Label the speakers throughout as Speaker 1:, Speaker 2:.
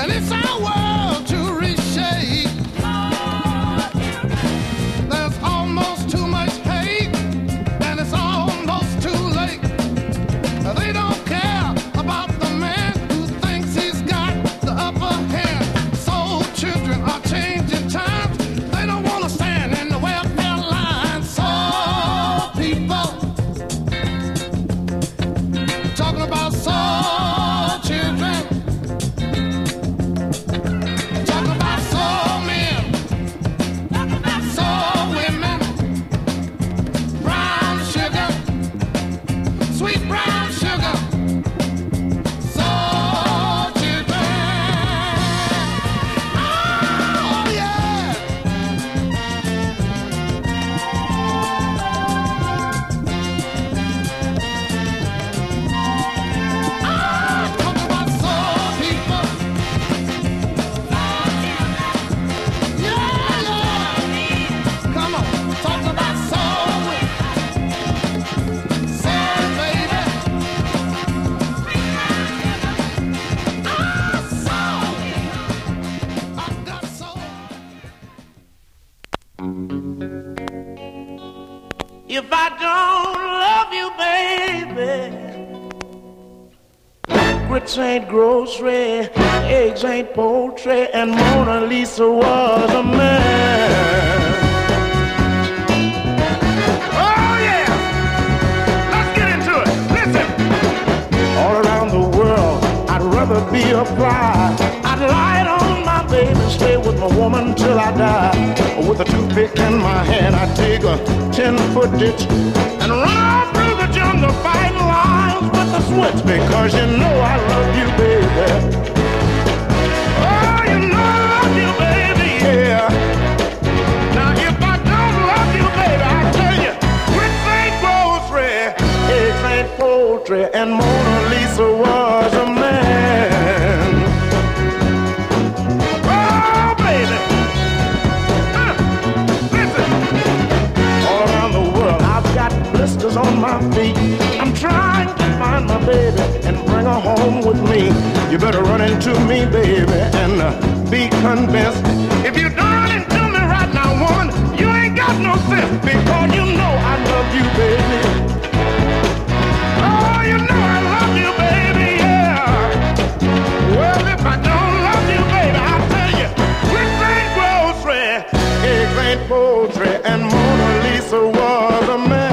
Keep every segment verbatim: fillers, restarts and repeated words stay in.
Speaker 1: If I don't love you, baby, grits ain't grocery, eggs ain't poultry, and Mona Lisa was a man. Oh yeah, let's get into it. Listen. All around the world, I'd rather be a fly. I'd lie on my baby, stay with my woman till I die. With a toothpick in my hand, I'd dig a ten-foot ditch and run off through the jungle, fighting lions with the switch, because you know I love you, baby. Oh, you know I love you, baby, yeah. Now, if I don't love you, baby, I tell you, grits ain't grocery, eggs ain't poultry, and Mona Lisa was a man. Oh, baby. Blisters on my feet. I'm trying to find my baby and bring her home with me. You better run into me, baby, and uh, be convinced. If you don't run into me right now, woman, you ain't got no sense, because you know I love you, baby. Oh, you know I love you, baby, yeah. Well, if I don't love you, baby, I tell you, grits ain't grocery, eggs ain't poultry, and Mona Lisa was a man.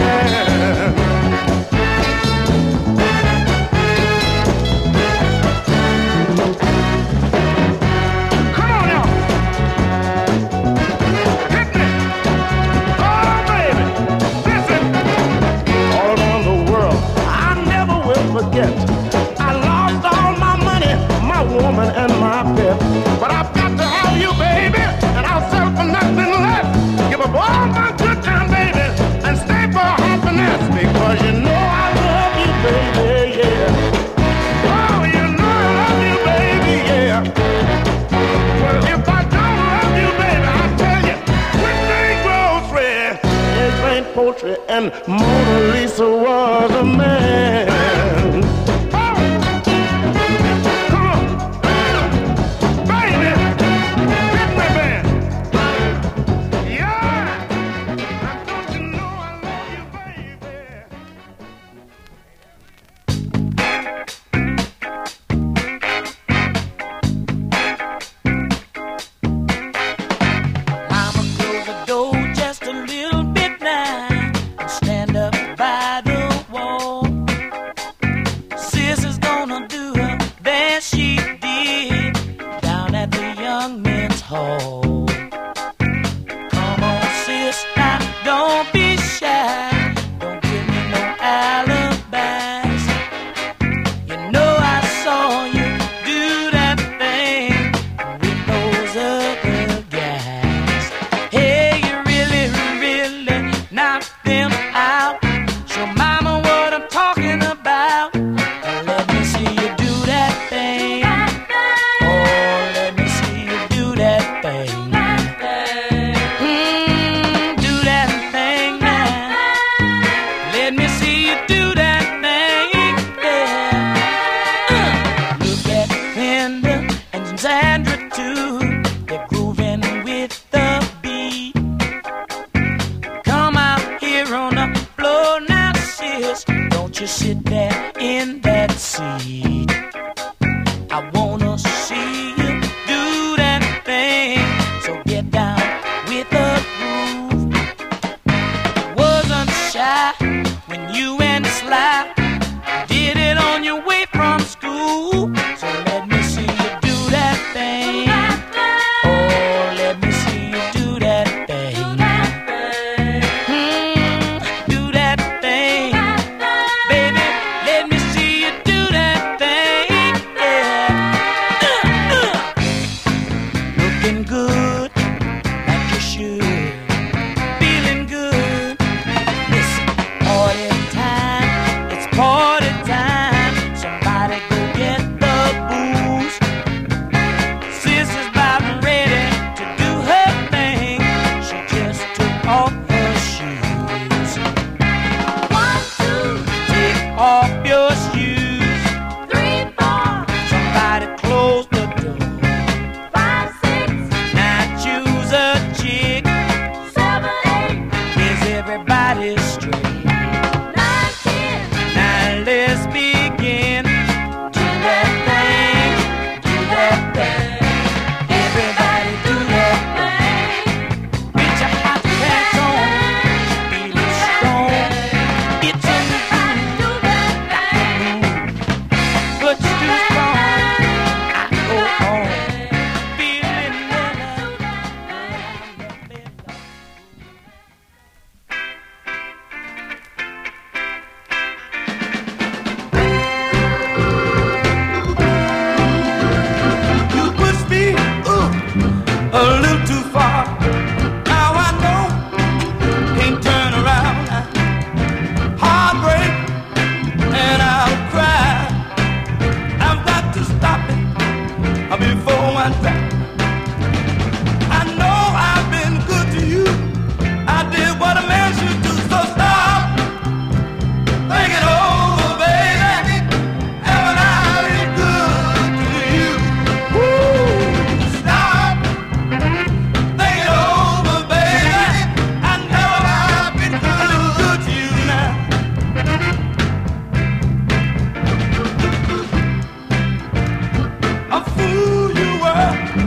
Speaker 1: I lost all my money, my woman and my pet, but I've got to have you, baby, and I'll sell for nothing less. Give up all my good time, baby, and stay for happiness, because you know I love you, baby, yeah. Oh, you know I love you, baby, yeah. Well, if I don't love you, baby, I tell you, grits ain't grocery, eggs ain't poultry, and Mona Lisa was a man.
Speaker 2: Stand Alexandra too. They're grooving with the beat. Come out here on the floor now, sis. Don't you sit there in that seat. I wanna see you do that thing. So get down with the groove. Wasn't shy when you and Sly did it on your way from school. So let me see you do that thing. Oh, let me see you do that thing. Hmm, do that thing. Baby, let me see you do that thing. Yeah. Uh, uh. Looking good, like you should. Feeling good. Listen, party time. It's party time. Somebody go get the booze. Sis is about ready to do her thing. She just took off her shoes. One, two, take off your shoes. Three, four. Somebody close the door. Five, six. Now choose a chick. Seven, eight. Is everybody straight? Nine, ten. Now let's begin. Do that thing. Do that thing. Everybody do that thing. Get your hot pants on. Feeling strong. It's in the groove. But you're too strong. I go on. Feeling love. You push me ooh, a little too far. Now I know can't turn around. Heartbreak and I'll cry. I've got to stop it before I die. I know I've been good to you. I did what a man should do. So stop. Think it over, baby. Haven't I been good to you? Woo! Stop. Think it over, baby. I know I've been good, good to you now. A fool you were.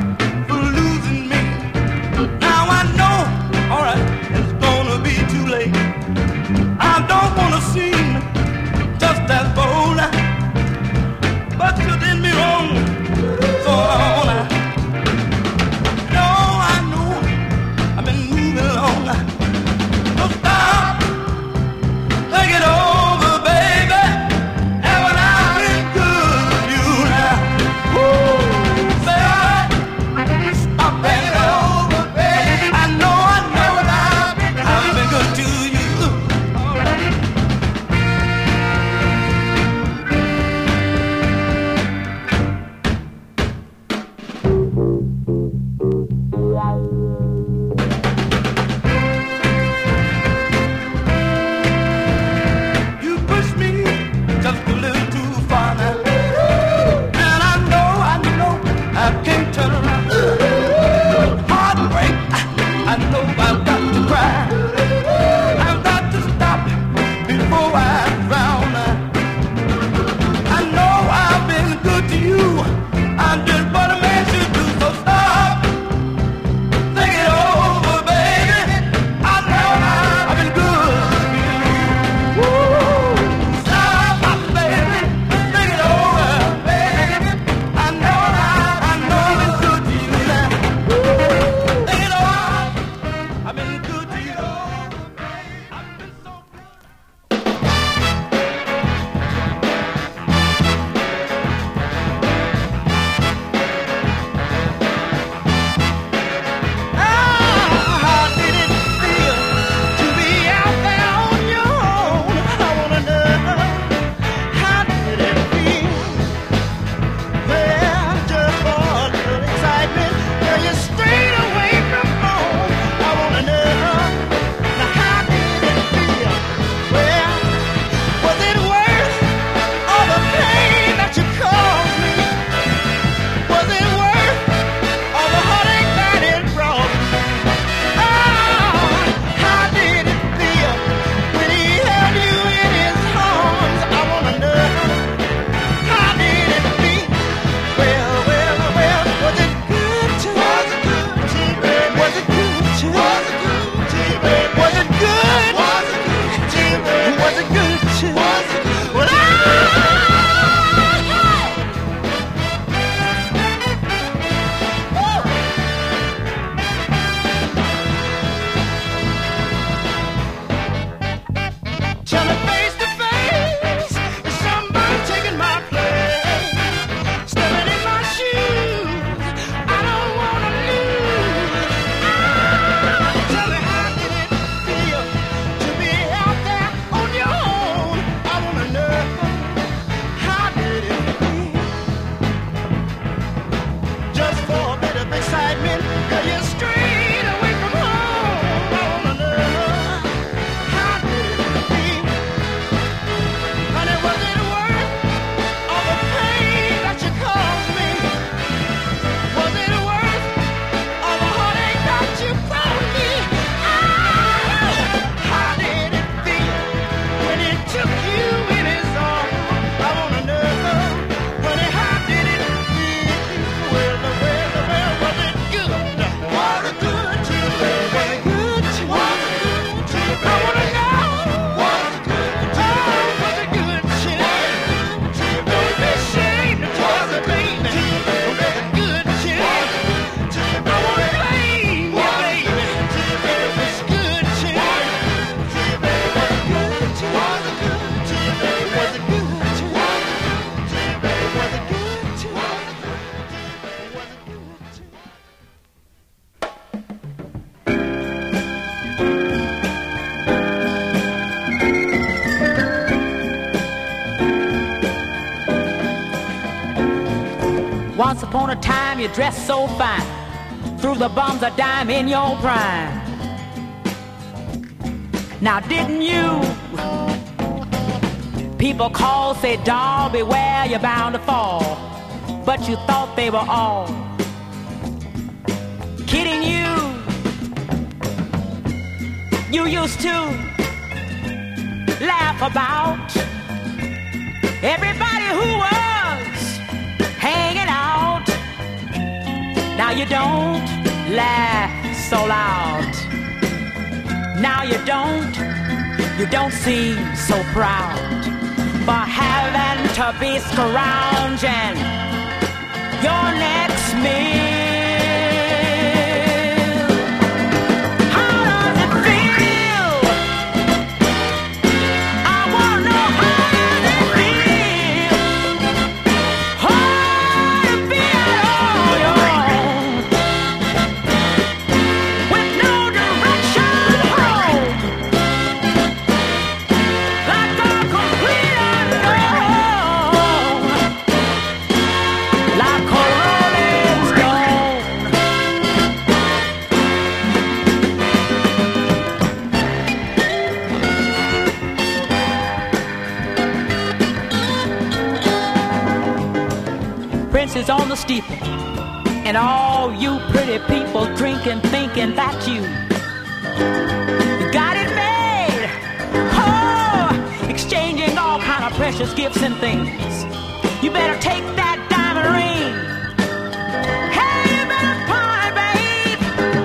Speaker 2: upon a time you dressed so fine, threw the bums a dime in your prime. Now didn't you? People call, say, doll, beware, you're bound to fall. But you thought they were all kidding you. You used to laugh about everybody who was hanging out. Now you don't laugh so loud. Now you don't, you don't seem so proud for having to be scrounging your next meal. How does it feel? I wanna know, how does it feel? Oh, to be on your own with no direction home, like a complete unknown, like a rolling stone. Prince is on the steeple, and all you pretty people drinking, thinking that you you got it made. Oh, exchanging all kind of precious gifts and things. You better take that diamond ring. Hey, you better pawn, babe.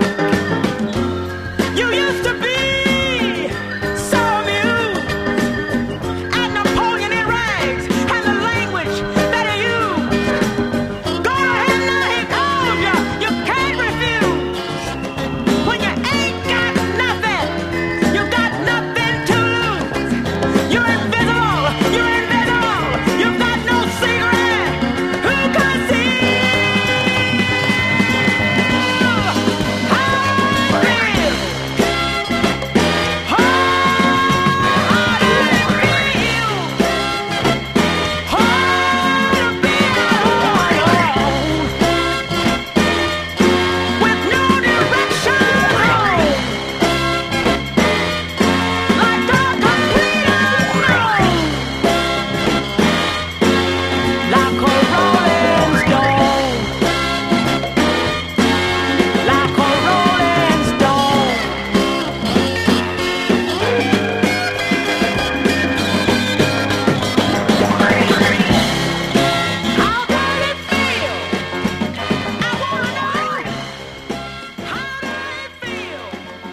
Speaker 2: You used to be so amused at Napoleon in rags and the language that he used. Go ahead now, he calls you. You can't refuse. When you ain't got nothing, you got nothing to lose. You're invisible. You're invisible. You've got no secret. Who can see? How it feels? Oh, how does it feel? Oh, to be on your own with no direction home, like a complete unknown, like a rolling stone, like a rolling stone. How does it feel? I wanna know. How does it feel?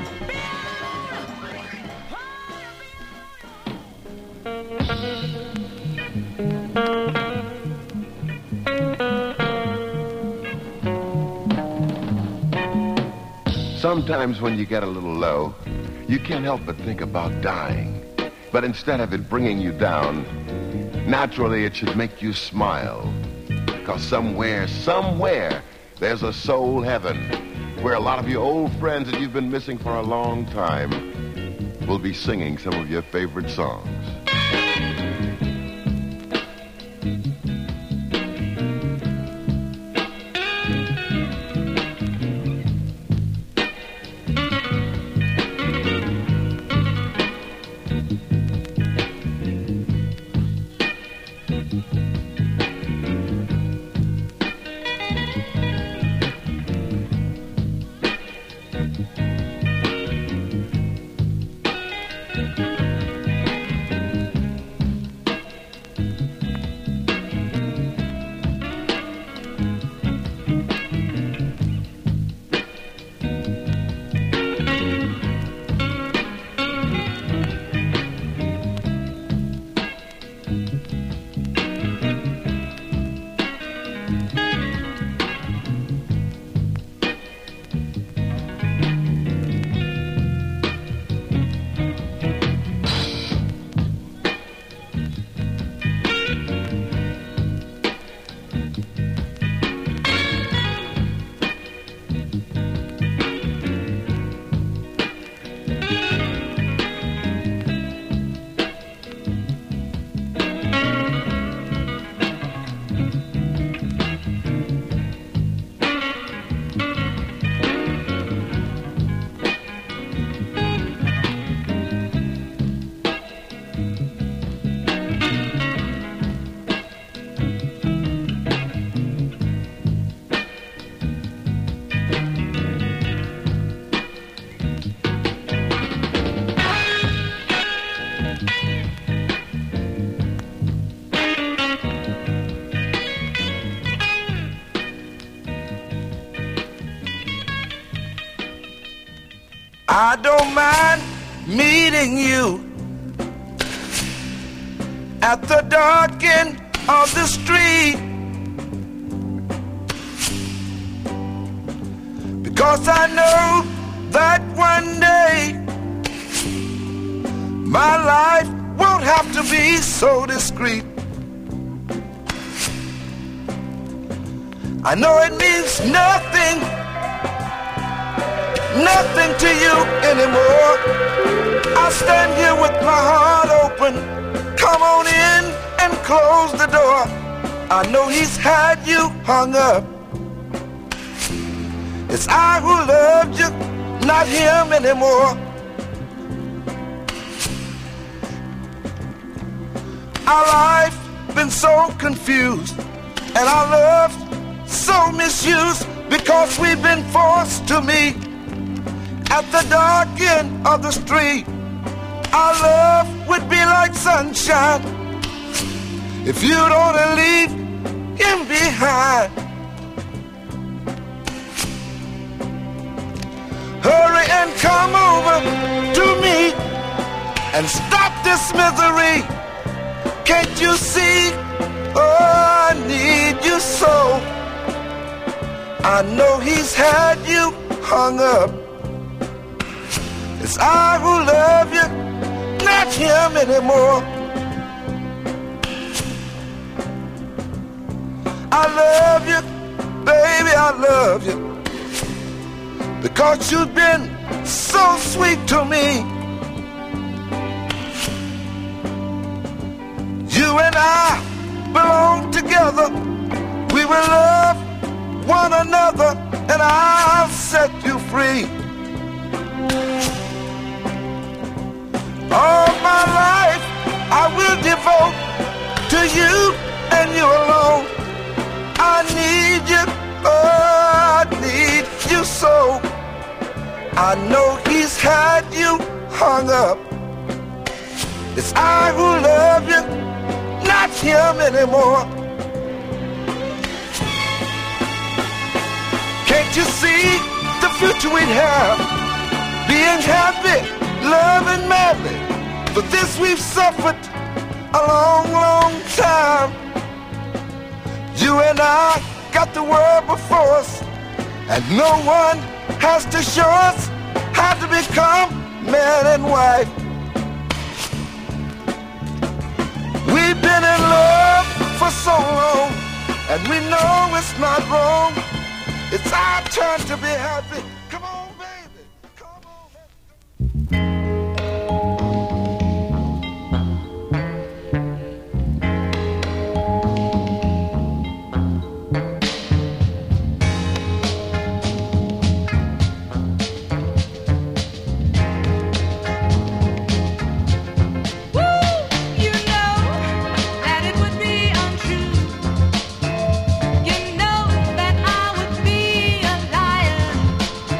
Speaker 3: Sometimes when you get a little low, you can't help but think about dying. But instead of it bringing you down, naturally it should make you smile. Because somewhere, somewhere, there's a soul heaven where a lot of your old friends that you've been missing for a long time will be singing some of your favorite songs.
Speaker 4: I don't mind meeting you at the dark end of the street, because I know that one day my life won't have to be so discreet. I know it means nothing, nothing to you anymore. I stand here with my heart open. Come on in and close the door. I know he's had you hung up. It's I who loved you, not him anymore. Our life been so confused, and our love so misused, because we've been forced to meet at the dark end of the street. Our love would be like sunshine if you'd only leave him behind. Hurry and come over to me and stop this misery. Can't you see? Oh, I need you so. I know he's had you hung up. It's I who love you, not him anymore. I love you, baby, I love you, because you've been so sweet to me. You and I belong together. We will love one another, and I'll set you free. All my life I will devote to you and you alone. I need you, oh, I need you so. I know he's had you hung up. It's I who love you, not him anymore. Can't you see the future we'd have? Being happy, loving madly. For this we've suffered a long, long time. You and I got the world before us, and no one has to show us how to become man and wife. We've been in love for so long, and we know it's not wrong. It's our turn to be happy. Come on, baby. Come on.
Speaker 5: You know that I would be a liar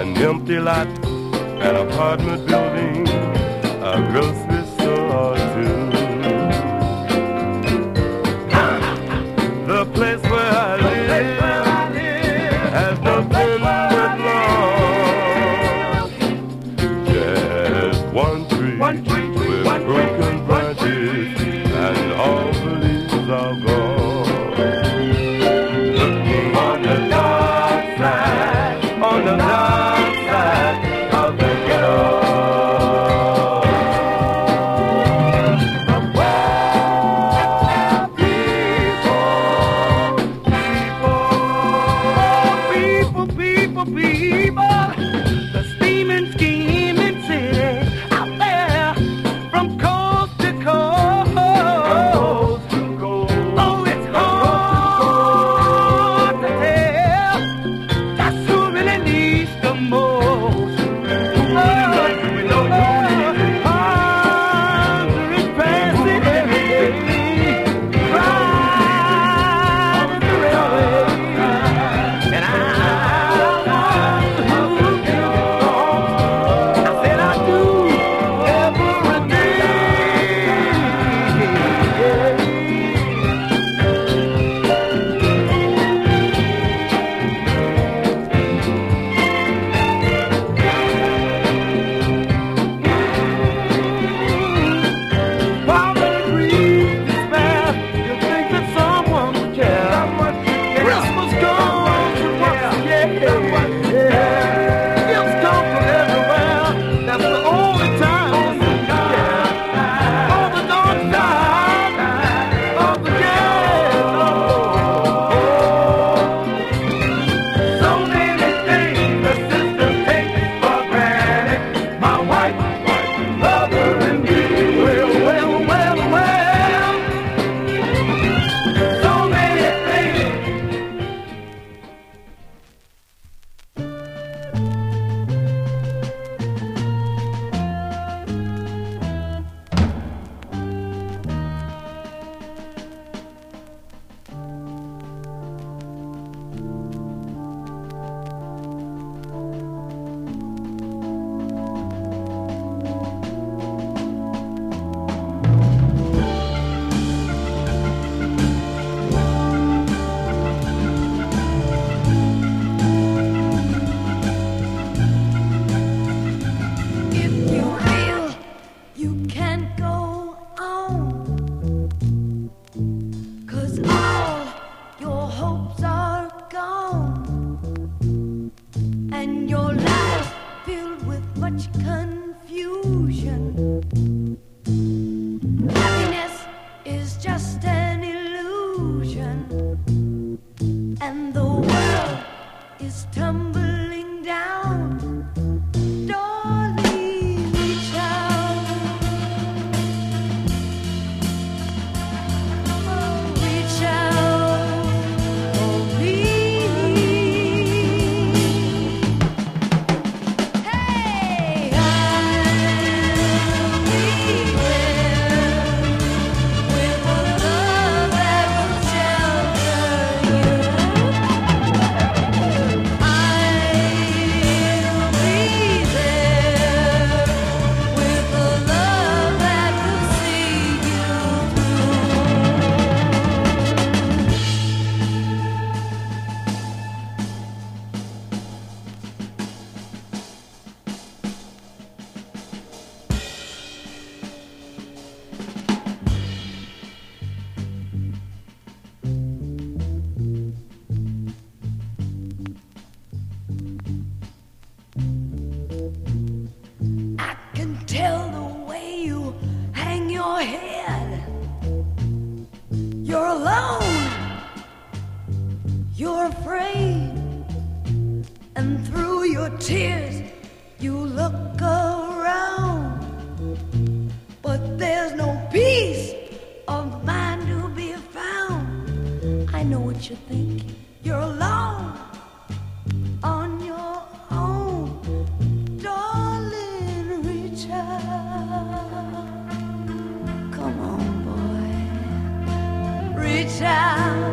Speaker 5: an empty lot, an apartment building, a grocery store or two. The place where I live has nothing but love. Just one tree, one tree with one broken tree, branches, and all the leaves are gone. Looking on the dark side, on the dark side of the ghetto.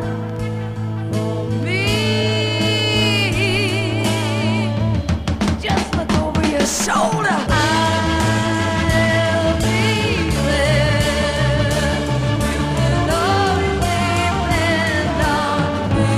Speaker 6: Just shoulder. I'll be there. You can always depend on me.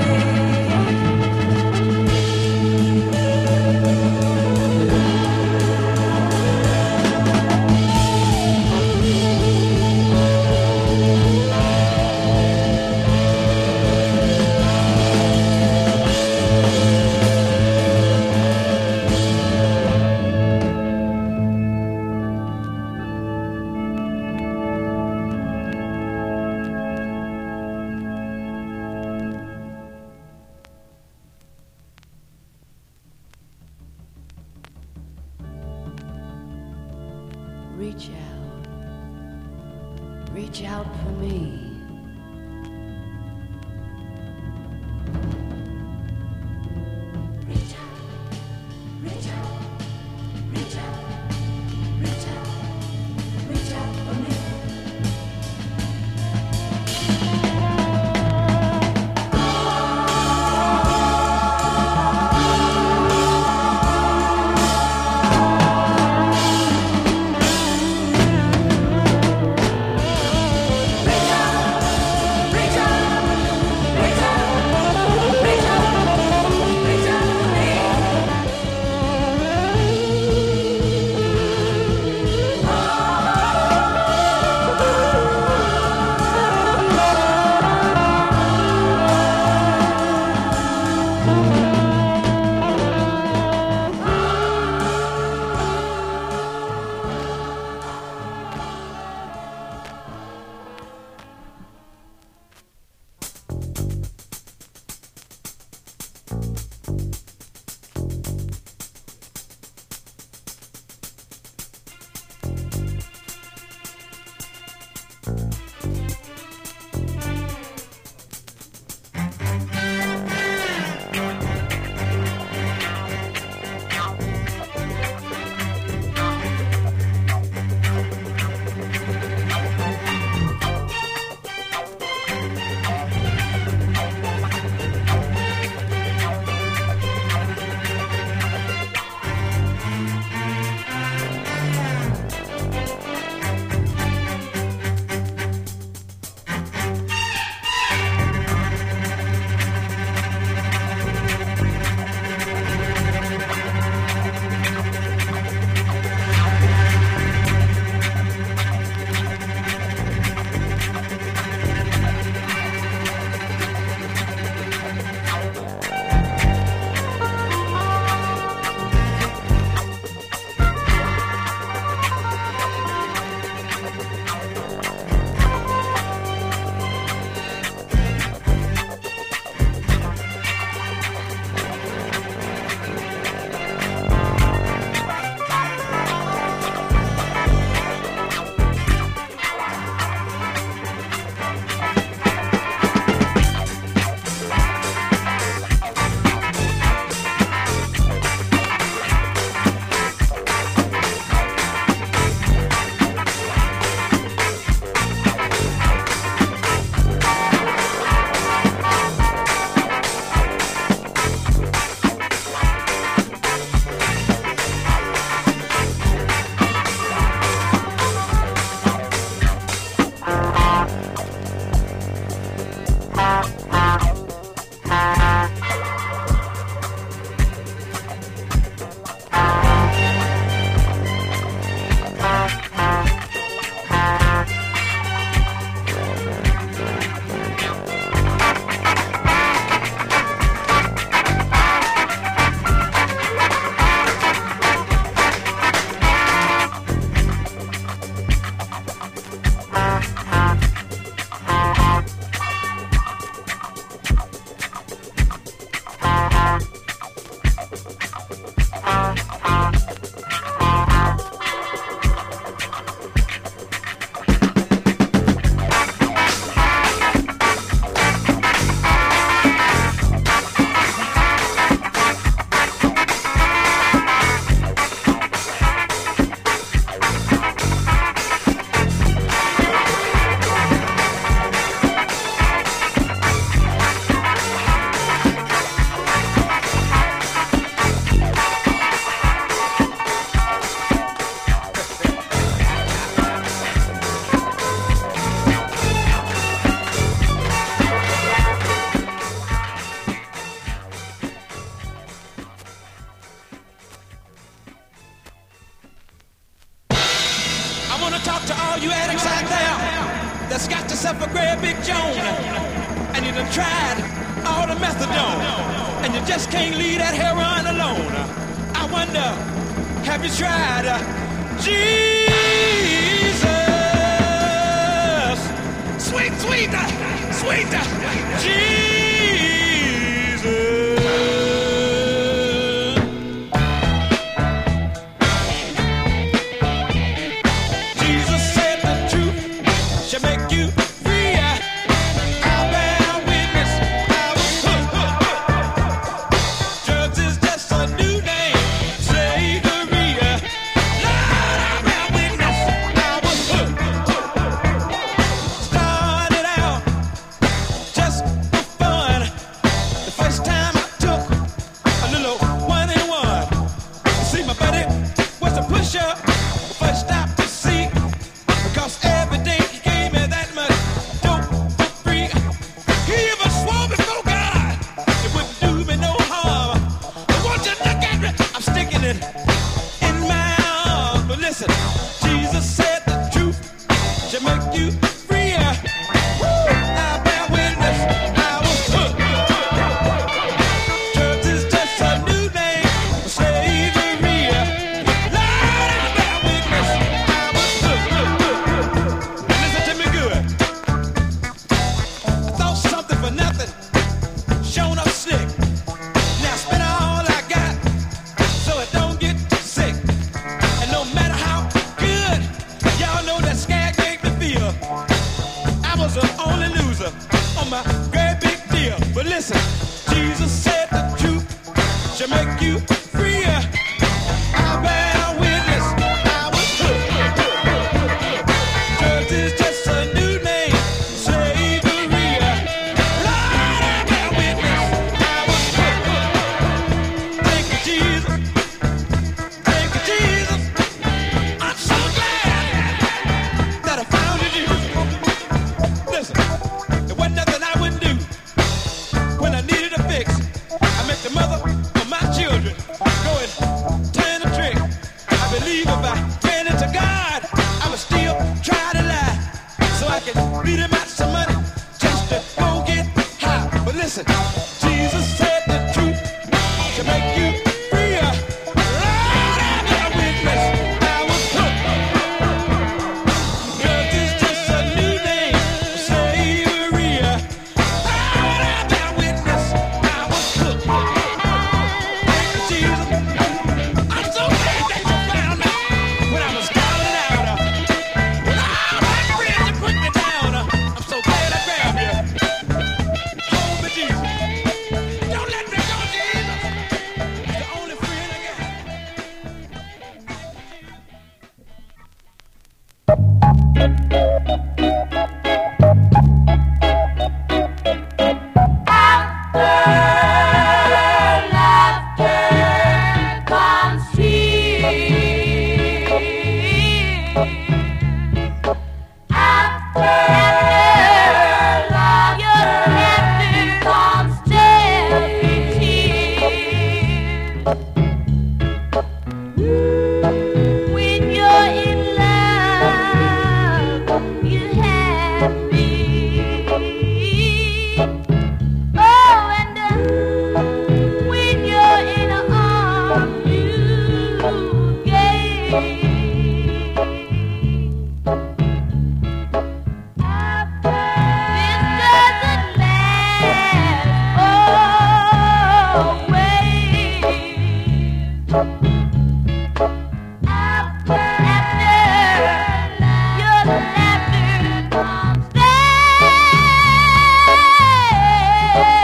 Speaker 6: Reach out, reach out for me. Reach out, reach out, reach out, reach out, reach out for me. Reach out.
Speaker 2: to talk to all you addicts out there that's got yourself a great big Joan, and you done tried all the methadone, and you just can't leave that heroin alone. I wonder, have you tried uh, Jesus? Sweet, sweet, uh, sweet uh, Jesus.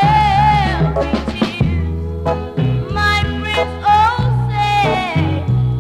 Speaker 7: My friends all say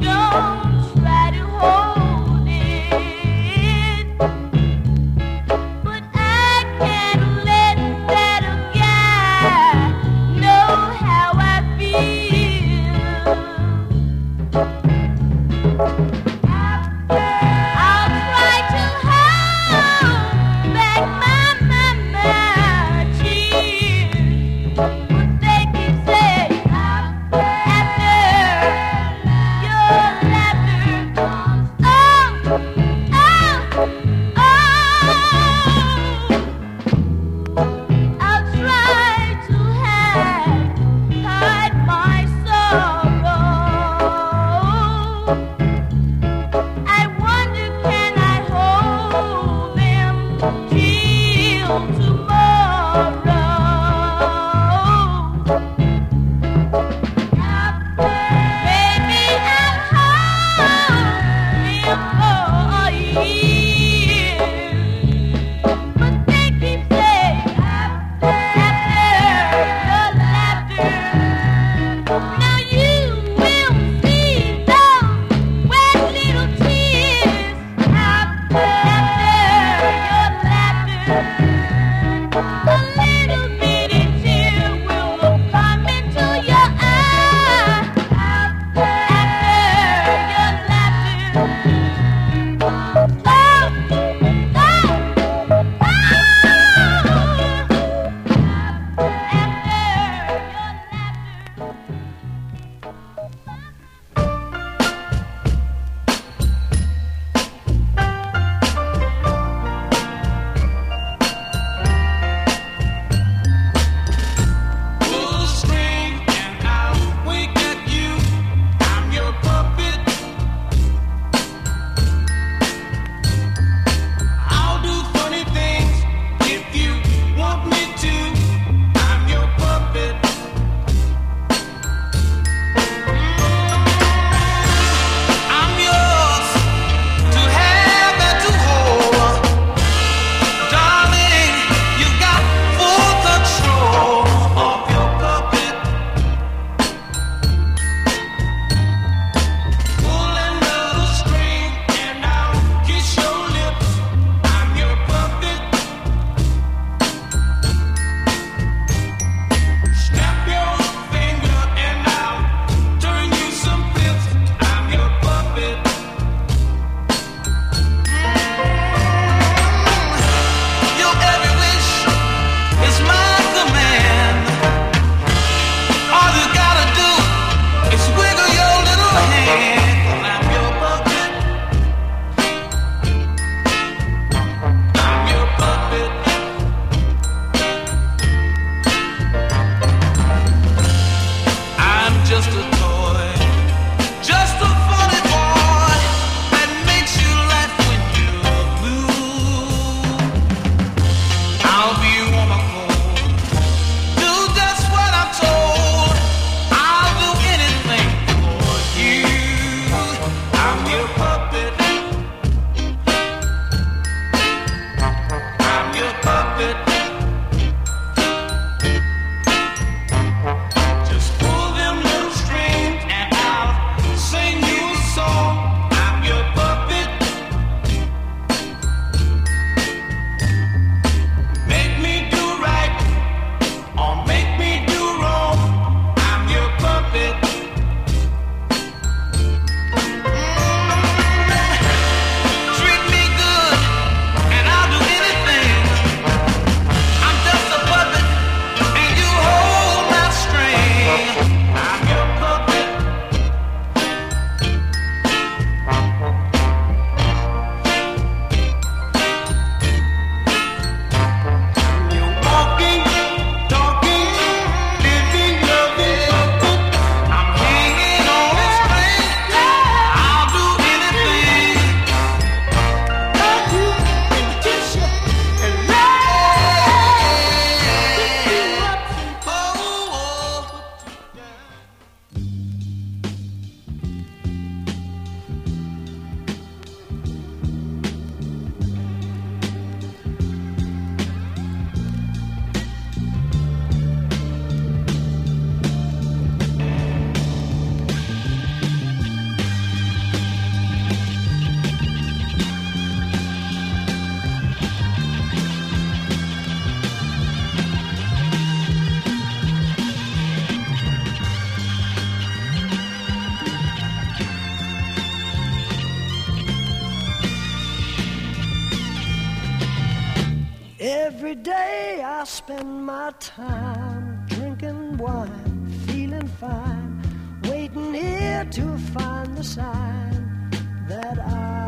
Speaker 7: Every day I spend my time drinking wine, feeling fine, waiting here to find the sign that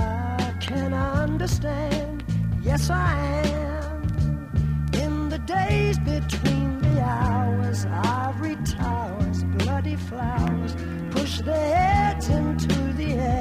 Speaker 7: I can understand. Yes, I am. In the days between the hours, ivory towers, bloody flowers push their heads into the air.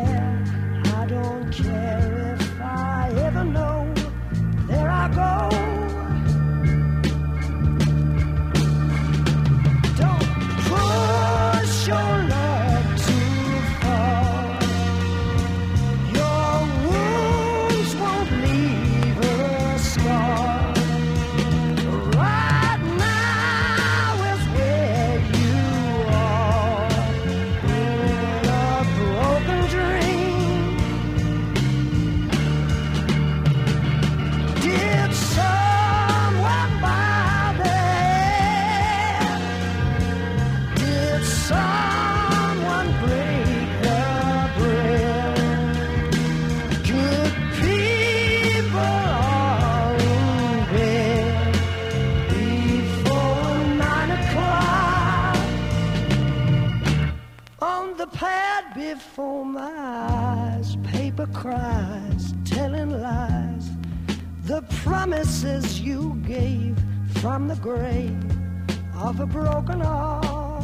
Speaker 7: my eyes, paper cries, telling lies. The promises you gave from the grave of a broken heart.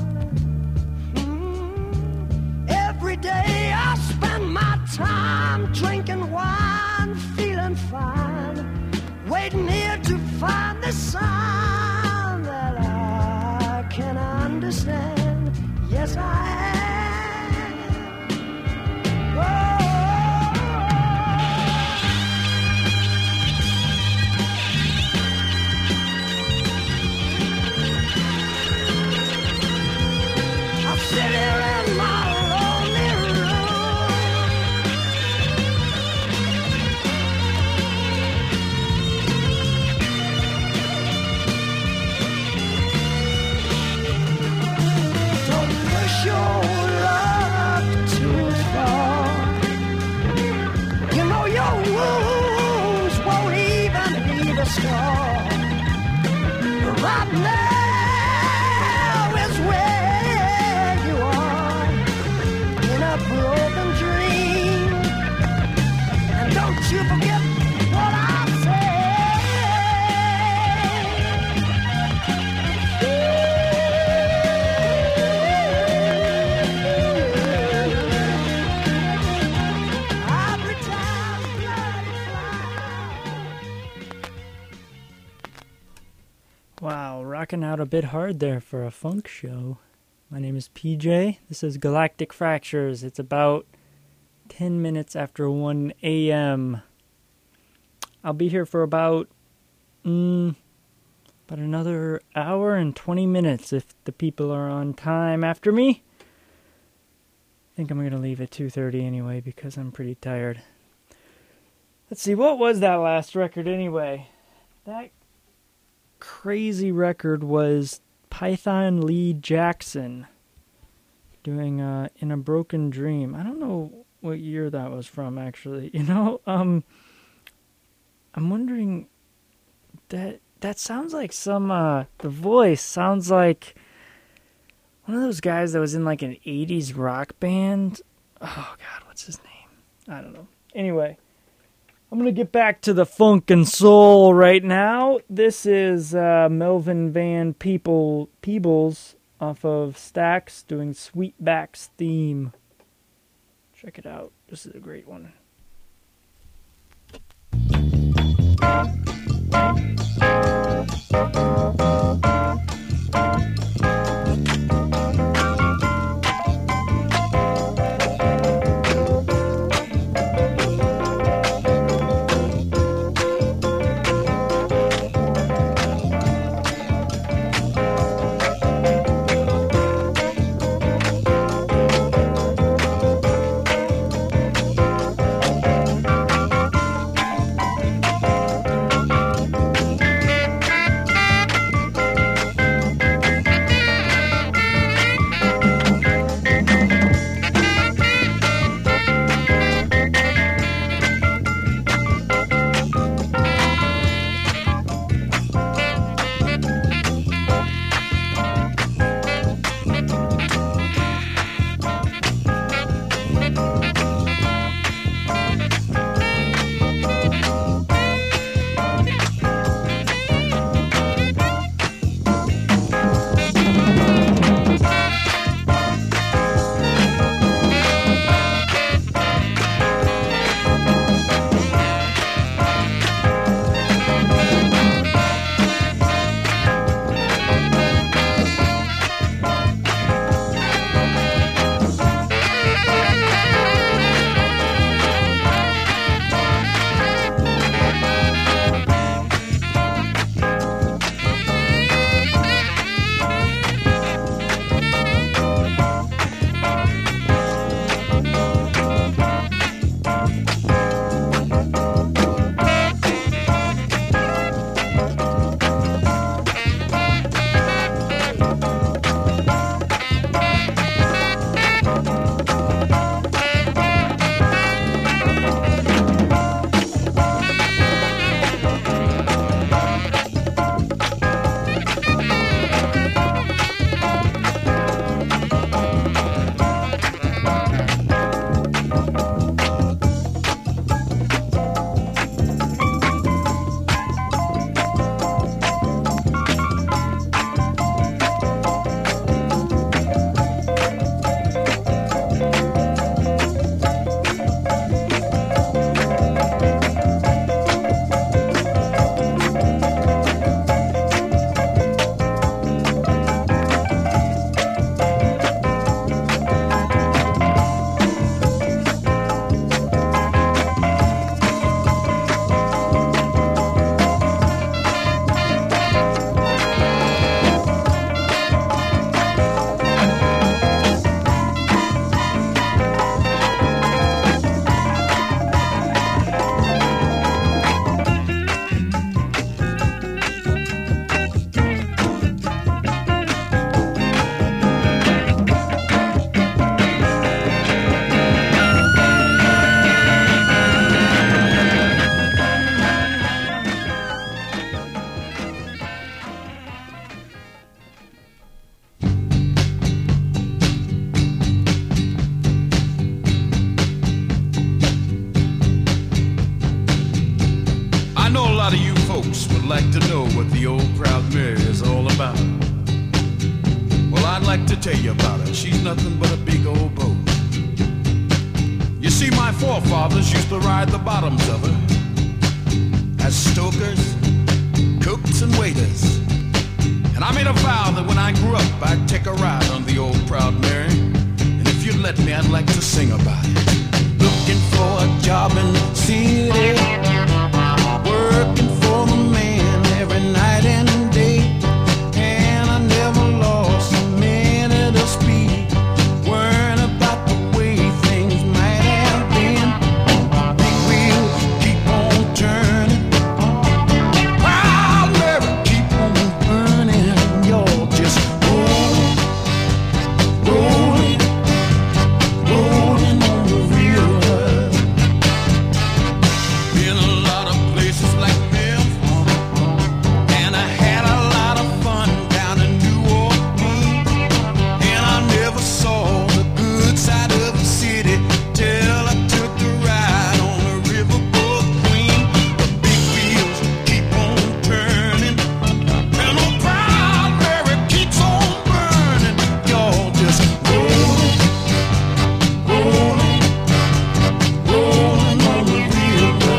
Speaker 7: Mm. Every day I spend my time drinking wine, feeling fine, waiting here to find the sign that I can understand. Yes, I am. Oh. I sit here in my lonely room, don't push your luck too far. You know your wounds won't even leave a scar. Right now is where you are, in a broken dream. And don't you forget what I said. Every time blood flies.
Speaker 8: Wow, rocking out a bit hard there for a funk show. My name is P J. This is Galactic Fractures. It's about ten minutes after one a.m. I'll be here for about, mm, about another hour and twenty minutes if the people are on time after me. I think I'm going to leave at two thirty anyway because I'm pretty tired. Let's see, what was that last record anyway? That crazy record was Python Lee Jackson doing uh, In a Broken Dream. I don't know what year that was from, actually. You know, um, I'm wondering, that that sounds like some, uh, the voice sounds like one of those guys that was in like an eighties rock band. Oh, God, what's his name? I don't know. Anyway, I'm going to get back to the funk and soul right now. This is uh, Melvin Van People, Peebles off of Stax doing Sweetback's Theme. Check it out. This is a great one.
Speaker 9: folks would like to know what the old Proud Mary is all about. Well, I'd like to tell you about her. She's nothing but a big old boat. You see, my forefathers used to ride the bottoms of her as stokers, cooks, and waiters. And I made a vow that when I grew up, I'd take a ride on the old Proud Mary. And if you'd let me, I'd like to sing about it. Looking for a job in the city, working for the man every night and day. And I never lost a minute of speed, worrying about the way things might have been. Big wheels keep on turning, Proud Mary keep on burning. You're just rolling, rolling, rolling on the river. Been a lot of places like Memphis, and I had a lot of fun down in New Orleans. And I never saw the good side of the city till I took the ride on the Riverboat Queen. The big wheels keep on turning, and old Proud Mary keeps on burning. Y'all just rolling, rolling, rolling on the river.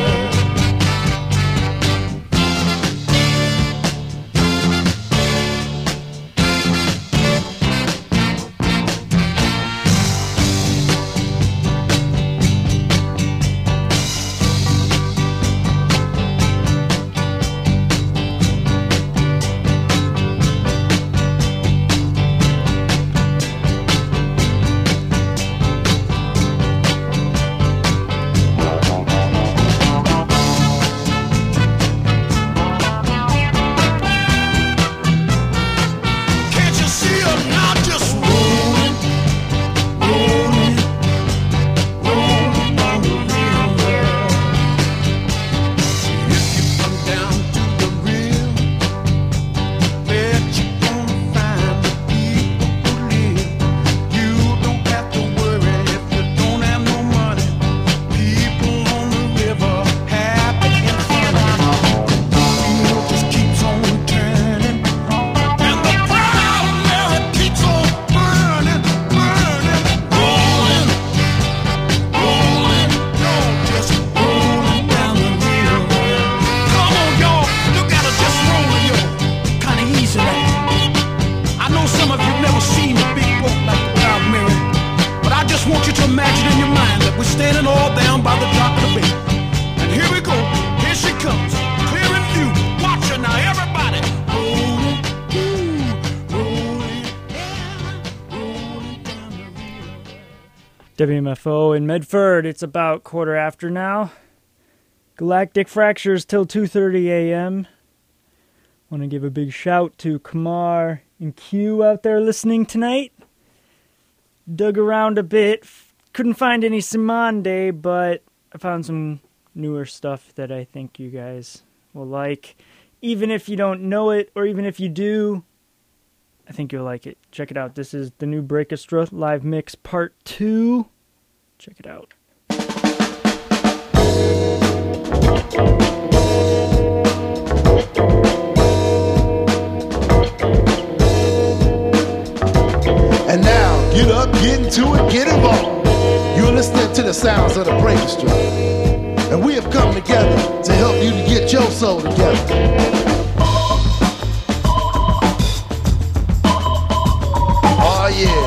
Speaker 9: Can't you see her now just rolling, rolling, rolling on the river? If you come down to the river, bet you're gonna find the people who live. You don't have to worry if you don't have no money. People on the river, happy and funny. The wheel just keeps on turning, and the Proud Mary keeps on burning, burning, rolling, rolling, y'all just rolling down the river. Come on, y'all, you gotta just roll it, yo, kinda easy like. I know some of you've never seen a big boat like the Proud Mary, but I just want you to imagine in your mind that we're standing all down by the dock of the bay. And here we go, here she comes, clear in view. Watch her now, everybody. Rolling, ooh, rolling, yeah, rolling down the river.
Speaker 8: W M F O in Medford. It's about quarter after now. Galactic Fractures till two thirty a.m. Want to give a big shout to Kamar and Q out there listening tonight. Dug around a bit. F- Couldn't find any Simande, but I found some newer stuff that I think you guys will like. Even if you don't know it, or even if you do, I think you'll like it. Check it out. This is the new Breakestra live mix part two. Check it out.
Speaker 10: And now, get up, get into it, get involved. You're listening to the sounds of the Breakestra. And we have come together to help you to get your soul together. Oh yeah.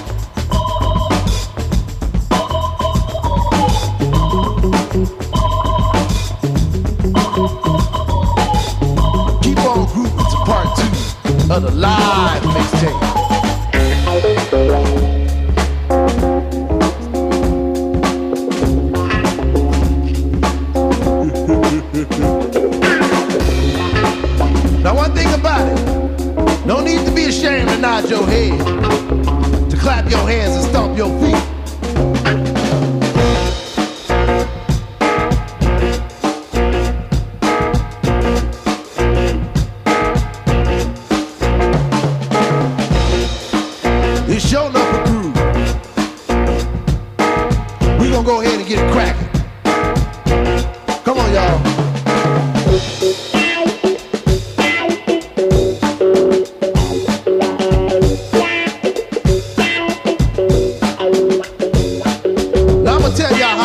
Speaker 10: Keep on grooving to part two of the live mixtape. Now one thing about it, no need to be ashamed to nod your head, to clap your hands and stomp your feet. It's sure enough a groove. We gonna go ahead and get it cracking. Come on, y'all.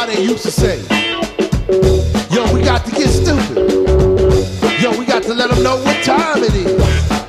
Speaker 10: how they used to say, yo, we got to get stupid. Yo, we got to let them know what time it is.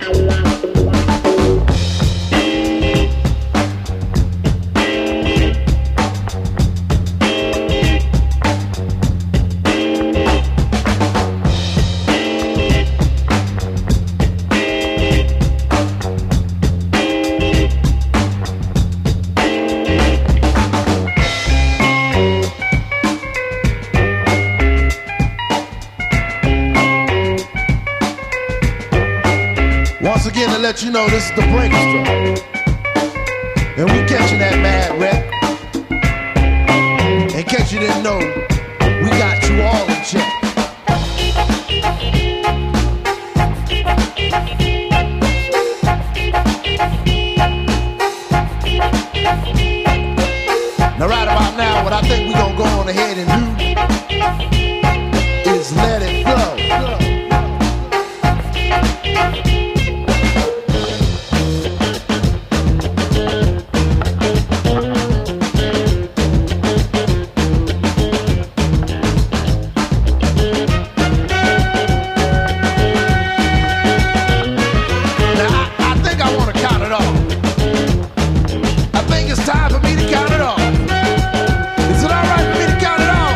Speaker 10: Once again, to let you know, this is the Breakers, and we catching that mad rep. In case you didn't know, we got you all in check. Now, right about now, what I think we're gonna go on ahead and do is let it flow. Time for me to count it off. Is it all right for me to count it off?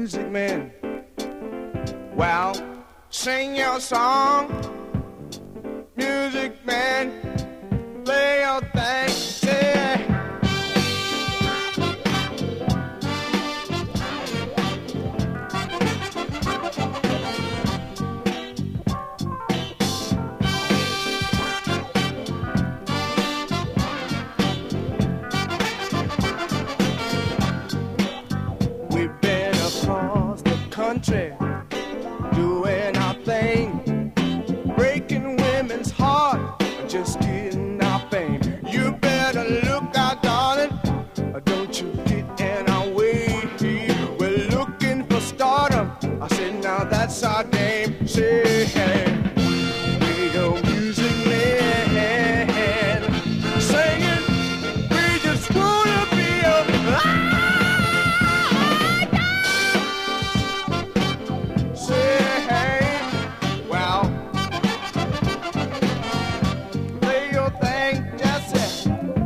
Speaker 11: music man. Well, sing your song, music man, play your thing, say. We've been across the country, doing our thing, breaking women's heart, just getting our fame. You better look out, darling, or don't you get in our way. We're looking for stardom. I said, now that's our game. Say, hey, radio music man, singing, we just wanna be a. Say, hey, well, play your thing, just it.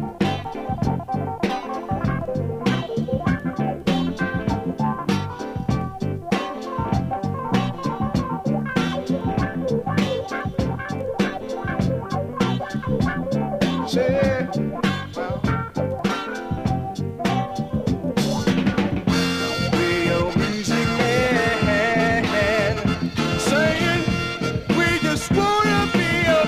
Speaker 11: Say, well, radio music man, saying we just wanna be a.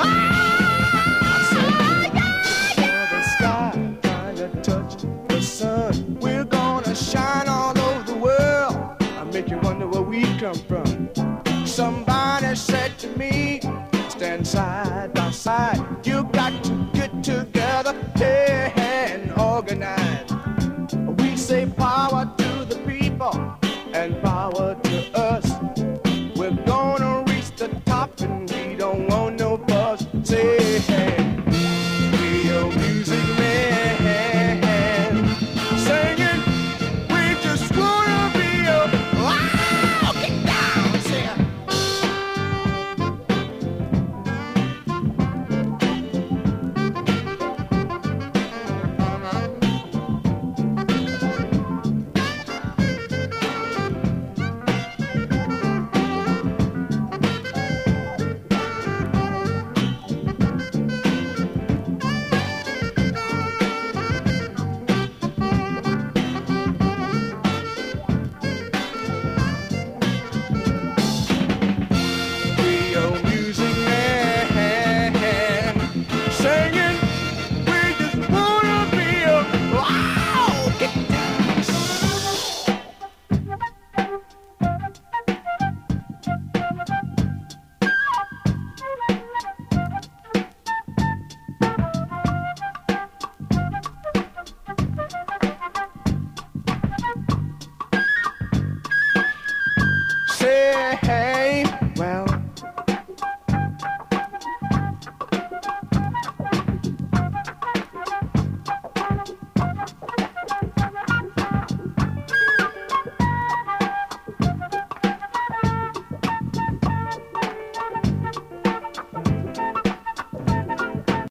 Speaker 11: The sky trying to touch the sun. We're gonna shine all over the world. I make you wonder where we come from. Somebody said to me, stand side by side. You got to get together, hey, and organize. We say power to the people and power to us.